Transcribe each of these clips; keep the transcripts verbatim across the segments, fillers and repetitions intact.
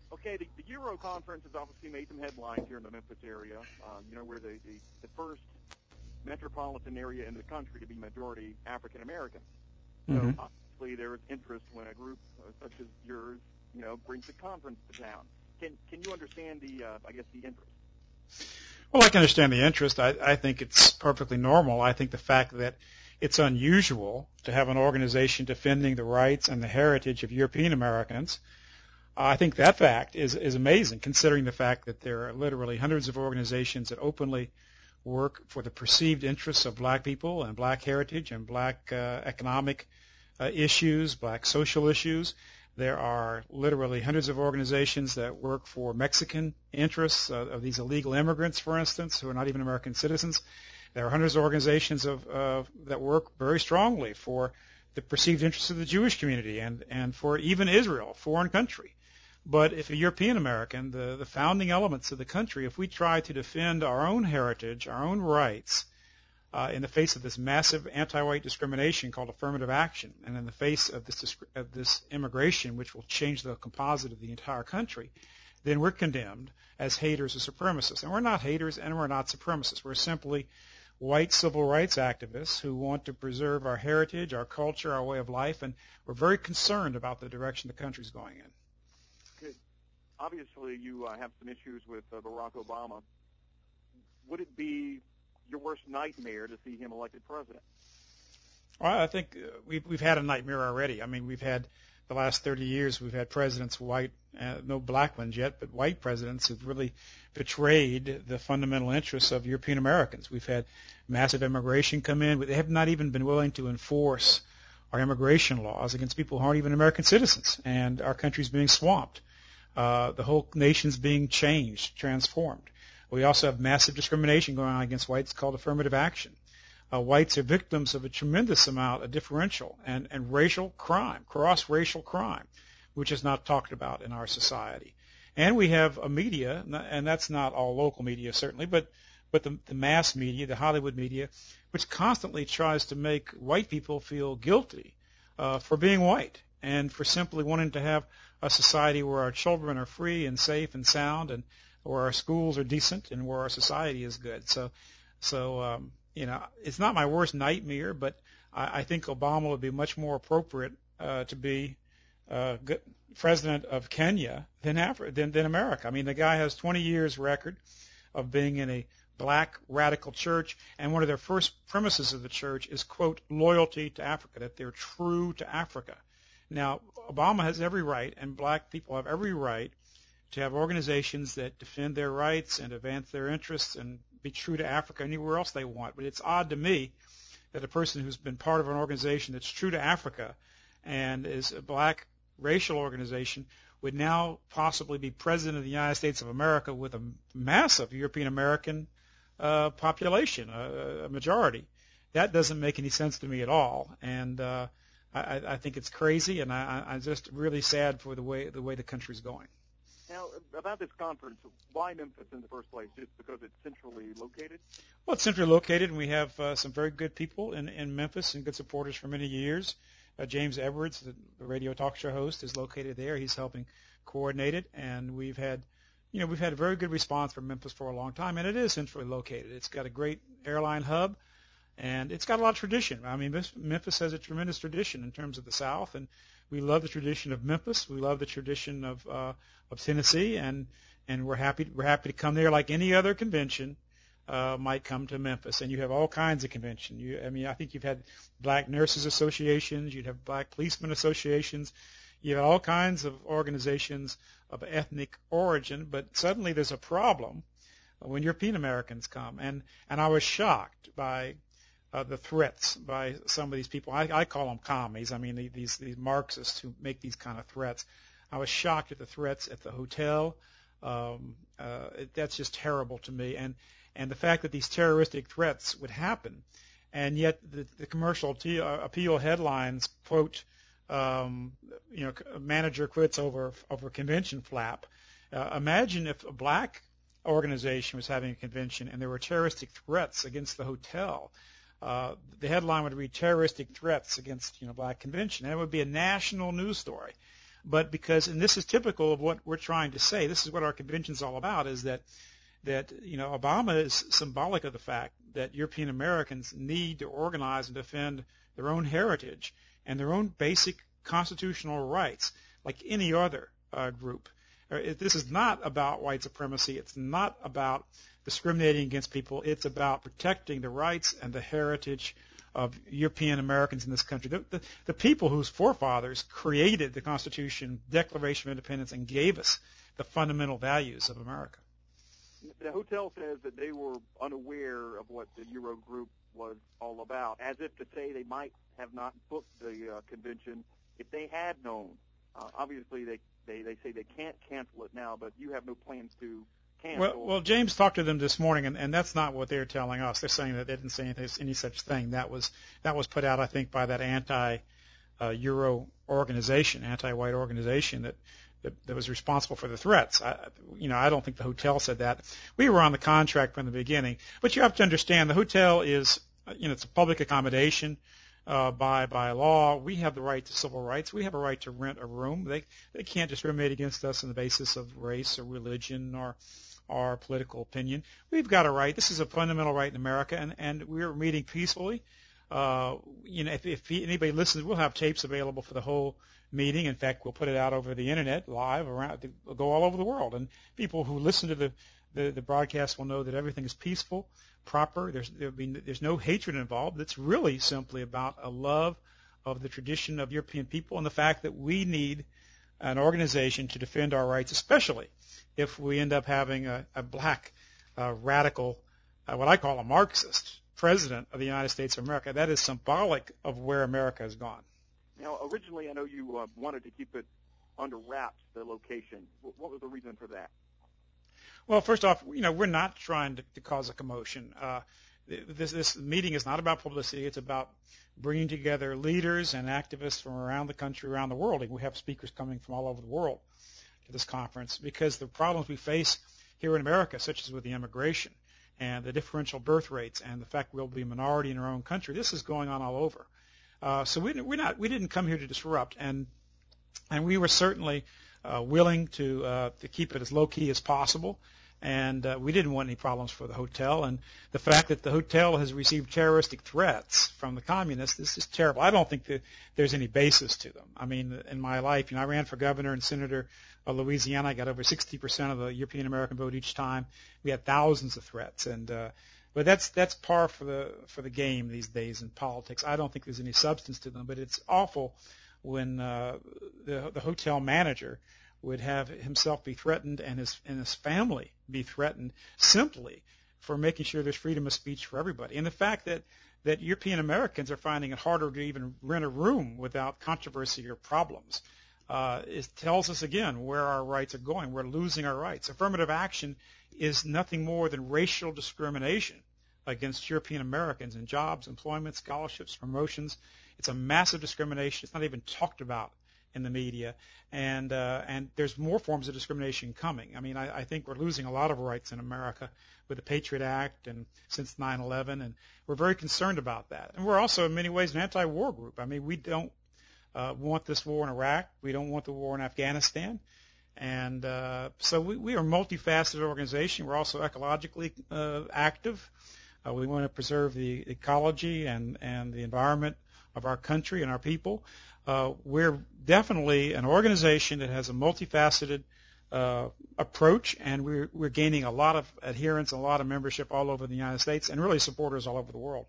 Okay, the, the Euro conference has obviously made some headlines here in the Memphis area. Uh, you know, we're the, the, the first metropolitan area in the country to be majority African American. So Mm-hmm. obviously there is interest when a group uh, such as yours, you know, brings a conference to town. Can can you understand the, uh, I guess, the interest? Well, I can understand the interest. I, I think it's perfectly normal. I think the fact that it's unusual to have an organization defending the rights and the heritage of European Americans, I think that fact is, is amazing, considering the fact that there are literally hundreds of organizations that openly work for the perceived interests of black people and black heritage and black uh, economic uh, issues, black social issues. There are literally hundreds of organizations that work for Mexican interests uh, of these illegal immigrants, for instance, who are not even American citizens. There are hundreds of organizations of, uh, that work very strongly for the perceived interests of the Jewish community and, and for even Israel, a foreign country. But if a European American, the, the founding elements of the country, if we try to defend our own heritage, our own rights, uh, in the face of this massive anti-white discrimination called affirmative action, and in the face of this, of this immigration, which will change the composite of the entire country, then we're condemned as haters or supremacists. And we're not haters and we're not supremacists. We're simply white civil rights activists who want to preserve our heritage, our culture, our way of life, and we're very concerned about the direction the country's going in. Good. Obviously, you uh, have some issues with uh, Barack Obama. Would it be your worst nightmare to see him elected president? Well, I think uh, we've, we've had a nightmare already. I mean, we've had the last thirty years, we've had presidents, white, uh, no black ones yet, but white presidents who've really betrayed the fundamental interests of European Americans. We've had massive immigration come in. They have not even been willing to enforce our immigration laws against people who aren't even American citizens, and our country's being swamped. Uh, the whole nation's being changed, transformed. We also have massive discrimination going on against whites called affirmative action. Uh, whites are victims of a tremendous amount of differential and, and racial crime, cross-racial crime, which is not talked about in our society. And we have a media, and that's not all local media certainly, but but the, the mass media, the Hollywood media, which constantly tries to make white people feel guilty uh, for being white and for simply wanting to have a society where our children are free and safe and sound, and where our schools are decent, and where our society is good. So, so um, you know, it's not my worst nightmare, but I, I think Obama would be much more appropriate uh, to be uh, good, president of Kenya than, Afri- than than America. I mean, the guy has twenty years record of being in a black radical church, and one of their first premises of the church is, quote, loyalty to Africa, that they're true to Africa. Now, Obama has every right, and black people have every right to have organizations that defend their rights and advance their interests and be true to Africa anywhere else they want. But it's odd to me that a person who's been part of an organization that's true to Africa and is a black racial organization would now possibly be president of the United States of America with a massive European American uh, population, a, a majority. That doesn't make any sense to me at all, and uh, I, I think it's crazy, and I, I'm just really sad for the way the way the country's going. Now, about this conference, why Memphis in the first place? Just because it's centrally located? Well, it's centrally located, and we have uh, some very good people in, in Memphis and good supporters for many years. Uh, James Edwards, the, the radio talk show host, is located there. He's helping coordinate it, and we've had, you know, we've had a very good response from Memphis for a long time, and it is centrally located. It's got a great airline hub, and it's got a lot of tradition. I mean, this, Memphis has a tremendous tradition in terms of the South, and we love the tradition of Memphis. We love the tradition of uh, of Tennessee, and and we're happy we're happy to come there like any other convention uh, might come to Memphis. And you have all kinds of convention. You, I mean, I think you've had black nurses associations, you'd have black policemen associations, you have all kinds of organizations of ethnic origin. But suddenly there's a problem when European Americans come, and and I was shocked by Uh, the threats by some of these people. I, I call them commies. I mean, these these Marxists who make these kind of threats. I was shocked at the threats at the hotel. Um, uh, it, that's just terrible to me. And and the fact that these terroristic threats would happen, and yet the, the commercial te- uh, appeal headlines quote, um, you know, a manager quits over over convention flap. Uh, imagine if a black organization was having a convention and there were terroristic threats against the hotel. Uh, the headline would read terroristic threats against, you know, black convention. And it would be a national news story. but because, and this is typical of what we're trying to say, this is what our convention's all about, is that, that, you know, Obama is symbolic of the fact that European Americans need to organize and defend their own heritage and their own basic constitutional rights, like any other uh, group. This is not about white supremacy. It's not about discriminating against people. It's about protecting the rights and the heritage of European Americans in this country. The, the, the people whose forefathers created the Constitution, Declaration of Independence, and gave us the fundamental values of America. The hotel says that they were unaware of what the Euro group was all about, as if to say they might have not booked the uh, convention if they had known. Uh, obviously, they, they, they say they can't cancel it now, but you have no plans to cancel. Well, well James talked to them this morning, and, and that's not what they're telling us. They're saying that they didn't say anything, any such thing. That was that was put out, I think, by that anti-Euro uh, organization, anti-white organization that, that that was responsible for the threats. I, you know, I don't think the hotel said that. We were on the contract from the beginning, but you have to understand the hotel is, you know, it's a public accommodation. Uh, by by law, we have the right to civil rights. We have a right to rent a room. They they can't discriminate against us on the basis of race or religion or or political opinion. We've got a right. This is a fundamental right in America, and and we're meeting peacefully. Uh, you know, if, if anybody listens, we'll have tapes available for the whole meeting. In fact, we'll put it out over the internet live around. We'll go all over the world, and people who listen to the the, the broadcast will know that everything is peaceful, proper. There's there be, there's no hatred involved. It's really simply about a love of the tradition of European people and the fact that we need an organization to defend our rights, especially if we end up having a, a black uh, radical, uh, what I call a Marxist president of the United States of America. That is symbolic of where America has gone. Now, originally, I know you uh, wanted to keep it under wraps, the location. What was the reason for that? Well, first off, you know, we're not trying to, to cause a commotion. Uh, this, this meeting is not about publicity. It's about bringing together leaders and activists from around the country, around the world. And we have speakers coming from all over the world to this conference because the problems we face here in America, such as with the immigration and the differential birth rates and the fact we'll be a minority in our own country, this is going on all over. Uh, so we, we're not, we didn't come here to disrupt, and and we were certainly uh, willing to uh, to keep it as low key as possible. And uh, we didn't want any problems for the hotel. And the fact that the hotel has received terroristic threats from the communists, this is terrible. I don't think that there's any basis to them. I mean, in my life, you know, I ran for governor and senator of Louisiana. I got over sixty percent of the European American vote each time. We had thousands of threats. And uh, but that's that's par for the for the game these days in politics. I don't think there's any substance to them. But it's awful when uh, the the hotel manager would have himself be threatened and his and his family be threatened simply for making sure there's freedom of speech for everybody. And the fact that, that European Americans are finding it harder to even rent a room without controversy or problems uh, is, tells us again where our rights are going. We're losing our rights. Affirmative action is nothing more than racial discrimination against European Americans in jobs, employment, scholarships, promotions. It's a massive discrimination. It's not even talked about in the media, and uh, and there's more forms of discrimination coming. I mean, I, I think we're losing a lot of rights in America with the Patriot Act and since nine eleven, and we're very concerned about that. And we're also in many ways an anti-war group. I mean, we don't uh, want this war in Iraq. We don't want the war in Afghanistan. And uh, so we, we are a multifaceted organization. We're also ecologically uh, active. Uh, we want to preserve the ecology and, and the environment of our country and our people. Uh, we're definitely an organization that has a multifaceted uh, approach, and we're, we're gaining a lot of adherence, a lot of membership all over the United States, and really supporters all over the world.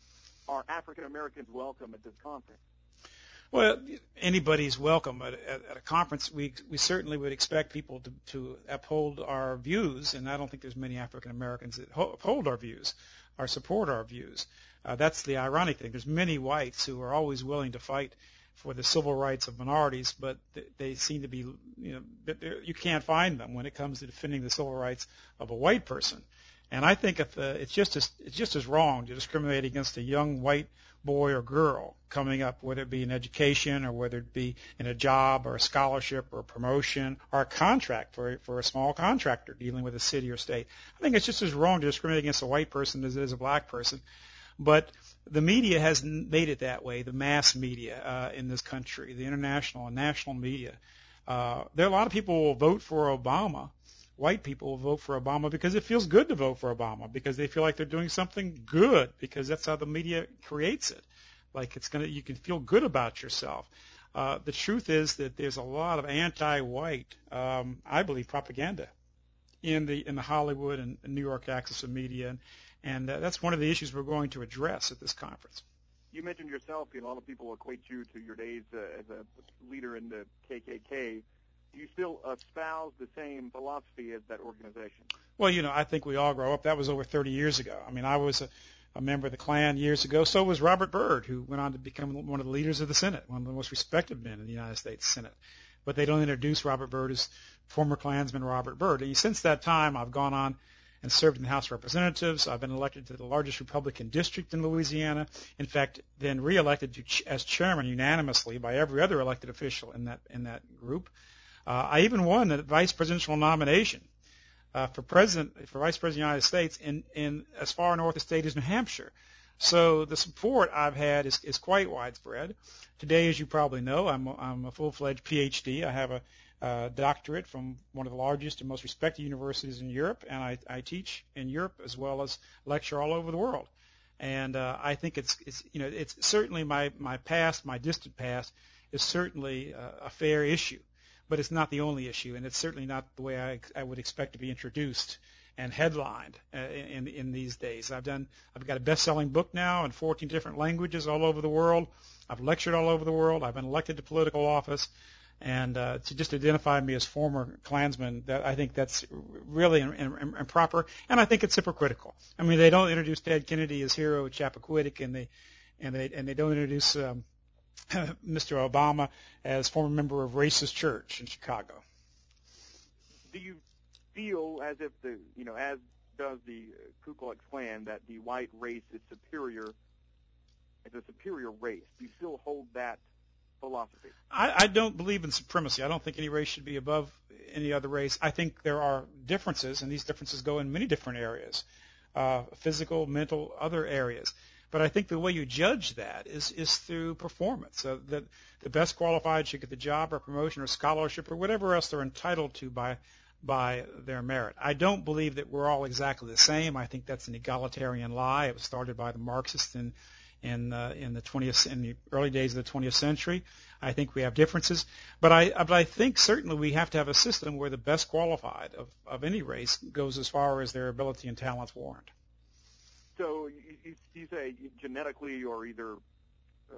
Are African Americans welcome at this conference? Well, anybody's welcome at, at, at a conference. We we certainly would expect people to, to uphold our views, and I don't think there's many African Americans that ho- uphold our views or support our views. Uh, that's the ironic thing. There's many whites who are always willing to fight for the civil rights of minorities, but they, they seem to be, you know, you can't find them when it comes to defending the civil rights of a white person. And I think if, uh, it's just as it's just as wrong to discriminate against a young white boy or girl coming up, whether it be in education or whether it be in a job or a scholarship or a promotion or a contract for for a small contractor dealing with a city or state. I think it's just as wrong to discriminate against a white person as it is a black person. But the media has made it that way, the mass media uh, in this country, the international and national media. Uh, there are a lot of people who will vote for Obama. White people will vote for Obama because it feels good to vote for Obama, because they feel like they're doing something good, because that's how the media creates it. Like it's gonna, you can feel good about yourself. Uh, the truth is that there's a lot of anti-white, um, I believe, propaganda in the in the Hollywood and New York axis of media, and, and uh, that's one of the issues we're going to address at this conference. You mentioned yourself, you know, a lot of people equate you to your days uh, as a leader in the K K K. Do you still espouse the same philosophy as that organization? Well, you know, I think we all grow up. That was over thirty years ago. I mean, I was a, a member of the Klan years ago. So was Robert Byrd, who went on to become one of the leaders of the Senate, one of the most respected men in the United States Senate. But they don't introduce Robert Byrd as former Klansman Robert Byrd. And since that time, I've gone on and served in the House of Representatives. I've been elected to the largest Republican district in Louisiana. In fact, then reelected to ch- as chairman unanimously by every other elected official in that in that group. Uh, I even won the vice presidential nomination uh, for president, for vice president of the United States in, in as far north the state as New Hampshire. So the support I've had is, is quite widespread. Today, as you probably know, I'm, I'm a full-fledged P H D. I have a, a doctorate from one of the largest and most respected universities in Europe, and I, I teach in Europe as well as lecture all over the world. And uh, I think it's, it's, you know, it's certainly my, my past, my distant past, is certainly uh, a fair issue. But it's not the only issue, and it's certainly not the way I, I would expect to be introduced and headlined uh, in, in these days. I've done, I've got a best-selling book now in fourteen different languages all over the world. I've lectured all over the world. I've been elected to political office, and uh, to just identify me as former Klansman, that I think that's really improper, and I think it's hypocritical. I mean, they don't introduce Ted Kennedy as hero Chappaquiddick, and they and they and they don't introduce um, Mister Obama as former member of Racist Church in Chicago. Do you feel as if the, you know, as does the Ku Klux Klan, that the white race is superior, is a superior race? Do you still hold that philosophy? I, I don't believe in supremacy. I don't think any race should be above any other race. I think there are differences, and these differences go in many different areas, uh, physical, mental, other areas. But I think the way you judge that is, is through performance. So that the best qualified should get the job or promotion or scholarship or whatever else they're entitled to by by their merit. I don't believe that we're all exactly the same. I think that's an egalitarian lie. It was started by the Marxists in in uh, in the twentieth in the early days of the twentieth century. I think we have differences, but I but I think certainly we have to have a system where the best qualified of, of any race goes as far as their ability and talents warrant. So you, you say genetically or either. Uh...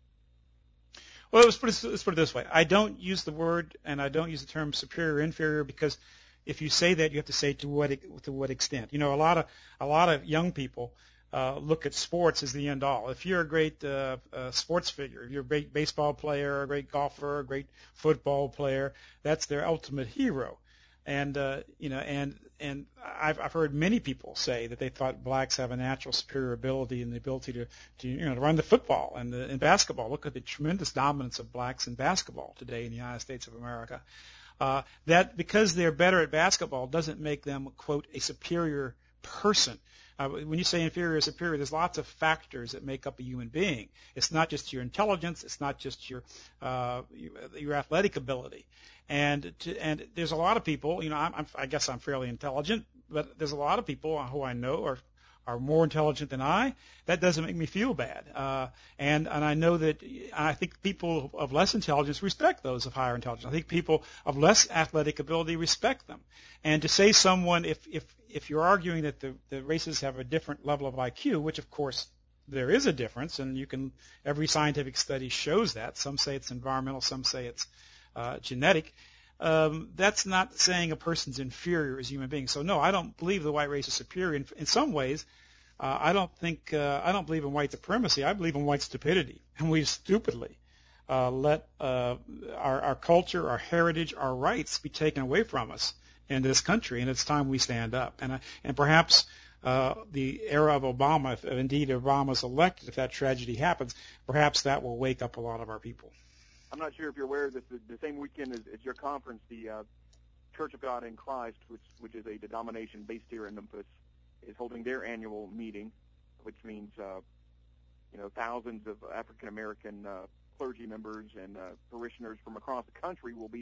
Well, let's put, it, let's put it this way. I don't use the word and I don't use the term superior or inferior, because if you say that, you have to say to what to what extent. You know, a lot of a lot of young people uh, look at sports as the end all. If you're a great uh, uh, sports figure, if you're a great baseball player, a great golfer, a great football player, that's their ultimate hero. And uh, you know, and and I've I've heard many people say that they thought blacks have a natural superior ability and the ability to, to you know to run the football and the, in basketball. Look at the tremendous dominance of blacks in basketball today in the United States of America. Uh, that because they're better at basketball doesn't make them, quote, a superior person. Uh, when you say inferior or superior, there's lots of factors that make up a human being. It's not just your intelligence. It's not just your uh, your athletic ability. And to, and there's a lot of people, you know, I'm, I'm, I guess I'm fairly intelligent, but there's a lot of people who I know are are more intelligent than I. That doesn't make me feel bad. Uh, and and I know that I think people of less intelligence respect those of higher intelligence. I think people of less athletic ability respect them. And to say someone, if if if you're arguing that the, the races have a different level of I Q, which of course there is a difference, and you can every scientific study shows that. Some say it's environmental, some say it's uh, genetic. Um, that's not saying a person's inferior as a human being. So no, I don't believe the white race is superior. In, in some ways, uh, I don't think uh, I don't believe in white supremacy. I believe in white stupidity, and we stupidly uh, let uh, our, our culture, our heritage, our rights be taken away from us in this country. And it's time we stand up. And uh, and perhaps uh, the era of Obama, if indeed Obama's elected, if that tragedy happens, perhaps that will wake up a lot of our people. I'm not sure if you're aware that the, the same weekend as, as your conference, the uh, Church of God in Christ, which which is a denomination based here in Memphis, is holding their annual meeting, which means uh, you know thousands of African American uh, clergy members and uh, parishioners from across the country will be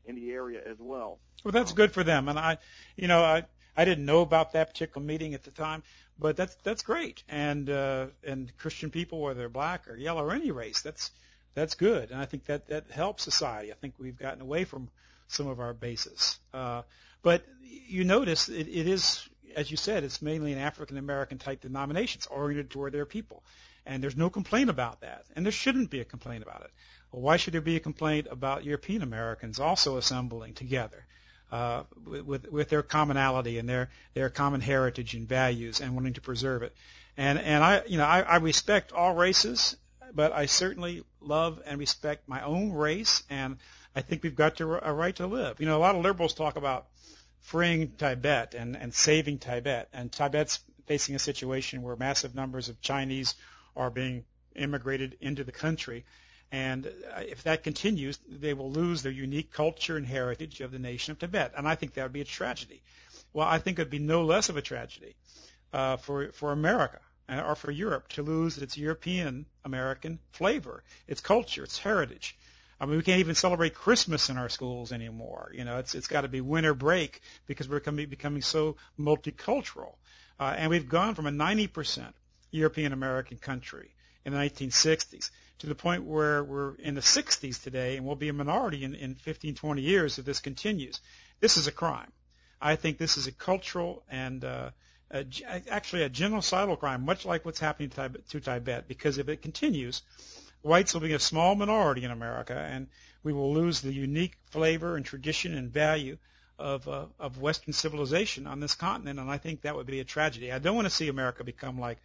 in the area as well. Well, that's good for them. And I, you know, I, I didn't know about that particular meeting at the time, but that's, that's great. And, uh, and Christian people, whether they're black or yellow or any race, that's, that's good. And I think that, that helps society. I think we've gotten away from some of our bases. Uh, but you notice it, it is, as you said, it's mainly an African-American type denominations oriented toward their people. And there's no complaint about that. And there shouldn't be a complaint about it. Well, why should there be a complaint about European Americans also assembling together uh, with, with their commonality and their, their common heritage and values and wanting to preserve it? And, and I, you know, I, I respect all races, but I certainly love and respect my own race, and I think we've got to, a right to live. You know, a lot of liberals talk about freeing Tibet and, and saving Tibet, and Tibet's facing a situation where massive numbers of Chinese are being immigrated into the country. And if that continues, they will lose their unique culture and heritage of the nation of Tibet. And I think that would be a tragedy. Well, I think it would be no less of a tragedy uh, for, for America or for Europe to lose its European American flavor, its culture, its heritage. I mean, we can't even celebrate Christmas in our schools anymore. You know, it's it's got to be winter break because we're becoming, becoming so multicultural. Uh, and we've gone from a ninety percent European American country in the nineteen sixties to the point where we're in the sixties today, and we'll be a minority in, in fifteen, twenty years if this continues. This is a crime. I think this is a cultural and uh, a, actually a genocidal crime, much like what's happening to Tibet, to Tibet, because if it continues, whites will be a small minority in America, and we will lose the unique flavor and tradition and value of uh, of Western civilization on this continent, and I think that would be a tragedy. I don't want to see America become like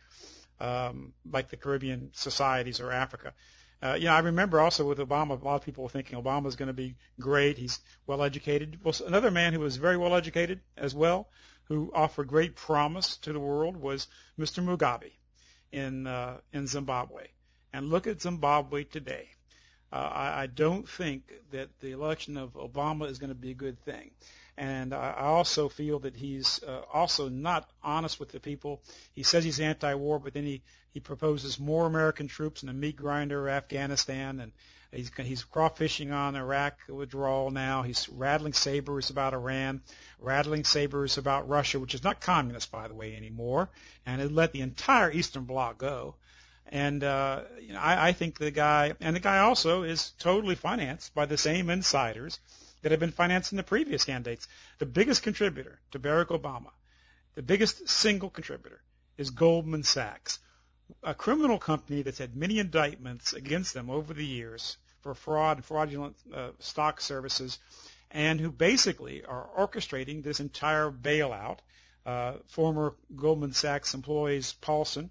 um, like the Caribbean societies or Africa. Uh, you know, I remember also with Obama, a lot of people were thinking Obama's going to be great. He's well educated. Well, another man who was very well educated as well, who offered great promise to the world, was Mister Mugabe in uh, in Zimbabwe. And look at Zimbabwe today. Uh, I, I don't think that the election of Obama is going to be a good thing. And I, I also feel that he's uh, also not honest with the people. He says he's anti-war, but then he, he proposes more American troops in the meat grinder of Afghanistan, and he's, he's crawfishing on Iraq withdrawal now. He's rattling sabers about Iran, rattling sabers about Russia, which is not communist, by the way, anymore, and it let the entire Eastern Bloc go. And uh, you know, I, I think the guy, and the guy also is totally financed by the same insiders that have been financing the previous candidates. The biggest contributor to Barack Obama, the biggest single contributor, is Goldman Sachs, a criminal company that's had many indictments against them over the years for fraud and fraudulent uh, stock services, and who basically are orchestrating this entire bailout. Uh, former Goldman Sachs employees, Paulson,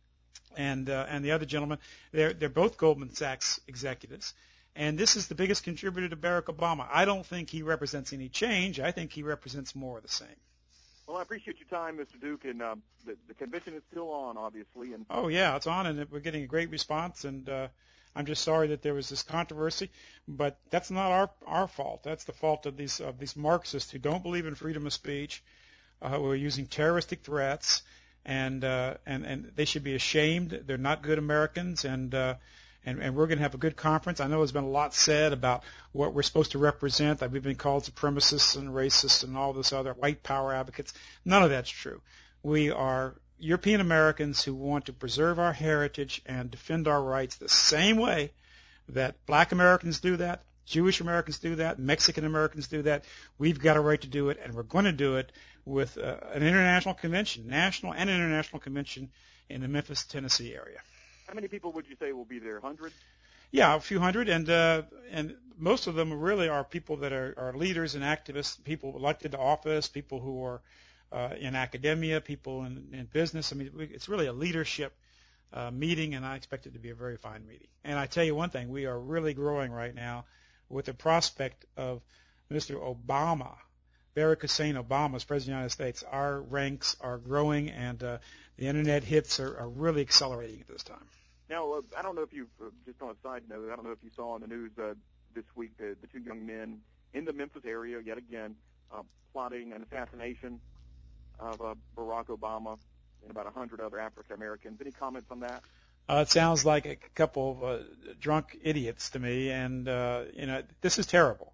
and uh, and the other gentleman, they're they're both Goldman Sachs executives, and this is the biggest contributor to Barack Obama. I don't think he represents any change. I think he represents more of the same. Well, I appreciate your time, Mister Duke, and uh, the, the convention is still on, obviously. And oh yeah, it's on, and we're getting a great response. And uh, I'm just sorry that there was this controversy, but that's not our our fault. That's the fault of these of these Marxists who don't believe in freedom of speech, uh, who are using terroristic threats. And, uh, and, and they should be ashamed. They're not good Americans, and, uh, and, and we're going to have a good conference. I know there's been a lot said about what we're supposed to represent, that we've been called supremacists and racists and all this other white power advocates. None of that's true. We are European Americans who want to preserve our heritage and defend our rights the same way that black Americans do that, Jewish Americans do that, Mexican Americans do that. We've got a right to do it, and we're going to do it with uh, an international convention, national and international convention in the Memphis, Tennessee area. How many people would you say will be there? Hundreds? Yeah, a few hundred, and uh, and most of them really are people that are, are leaders and activists, people elected to office, people who are uh, in academia, people in, in business. I mean, it's really a leadership uh, meeting, and I expect it to be a very fine meeting. And I tell you one thing, we are really growing right now with the prospect of Mister Obama, Barack Hussein Obama as President of the United States. Our ranks are growing, and uh, the Internet hits are, are really accelerating at this time. Now, uh, I don't know if you, uh, just on a side note, I don't know if you saw on the news uh, this week uh, the two young men in the Memphis area, yet again, uh, plotting an assassination of uh, Barack Obama and about one hundred other African Americans. Any comments on that? Uh, it sounds like a couple of uh, drunk idiots to me, and uh, you know, this is terrible.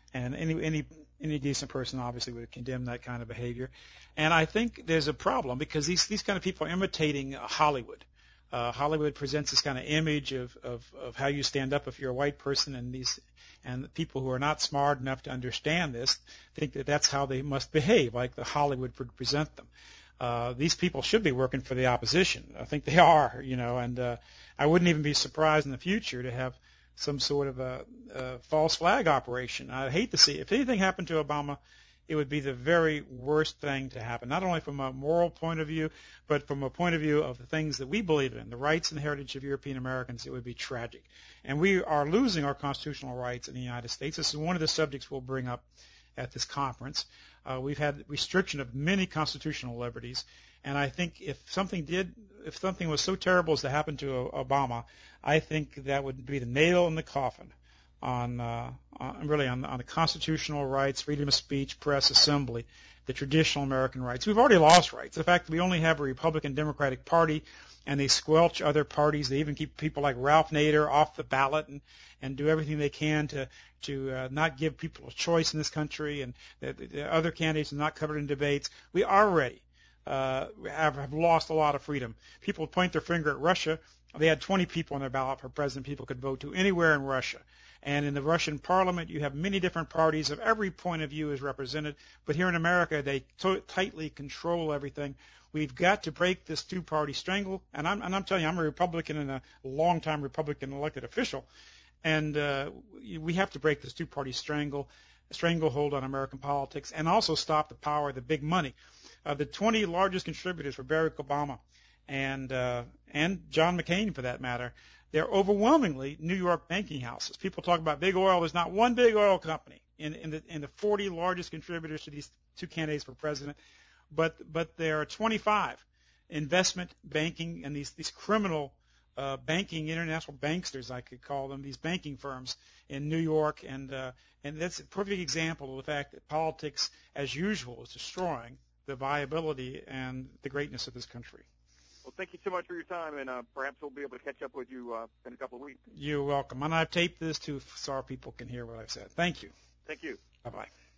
And any any any decent person obviously would condemn that kind of behavior. And I think there's a problem because these these kind of people are imitating Hollywood. Uh, Hollywood presents this kind of image of, of, of how you stand up if you're a white person, and these and people who are not smart enough to understand this think that that's how they must behave, like the Hollywood would present them. Uh, these people should be working for the opposition. I think they are, you know, and uh, I wouldn't even be surprised in the future to have some sort of a, a false flag operation. I'd hate to see if anything happened to Obama. It would be the very worst thing to happen, not only from a moral point of view, but from a point of view of the things that we believe in, the rights and heritage of European Americans. It would be tragic. And we are losing our constitutional rights in the United States. This is one of the subjects we'll bring up at this conference. Uh, we've had restriction of many constitutional liberties, and I think if something did, if something was so terrible as to happen to Obama, I think that would be the nail in the coffin on, uh, on really on, on the constitutional rights, freedom of speech, press, assembly, the traditional American rights. We've already lost rights. In fact, we only have a Republican Democratic Party, and they squelch other parties. They even keep people like Ralph Nader off the ballot and, and do everything they can to to uh, not give people a choice in this country, and the, the other candidates are not covered in debates. We already uh, have, have lost a lot of freedom. People point their finger at Russia. They had twenty people on their ballot for president people could vote to anywhere in Russia. And in the Russian parliament, you have many different parties of every point of view is represented. But here in America, they so tightly control everything. We've got to break this two-party strangle. And I'm, and I'm telling you, I'm a Republican and a long-time Republican elected official. And uh, we have to break this two-party strangle, stranglehold on American politics, and also stop the power of the big money. Uh, the twenty largest contributors were Barack Obama and uh, and John McCain, for that matter. They're overwhelmingly New York banking houses. People talk about big oil. There's not one big oil company in, in, the, in the forty largest contributors to these two candidates for president, but but there are twenty-five investment banking and these these criminal uh, banking international banksters, I could call them, these banking firms in New York, and uh, and that's a perfect example of the fact that politics, as usual, is destroying the viability and the greatness of this country. Well, thank you so much for your time, and uh, perhaps we'll be able to catch up with you uh, in a couple of weeks. You're welcome. And I've taped this too so our people can hear what I've said. Thank you. Thank you. Bye-bye.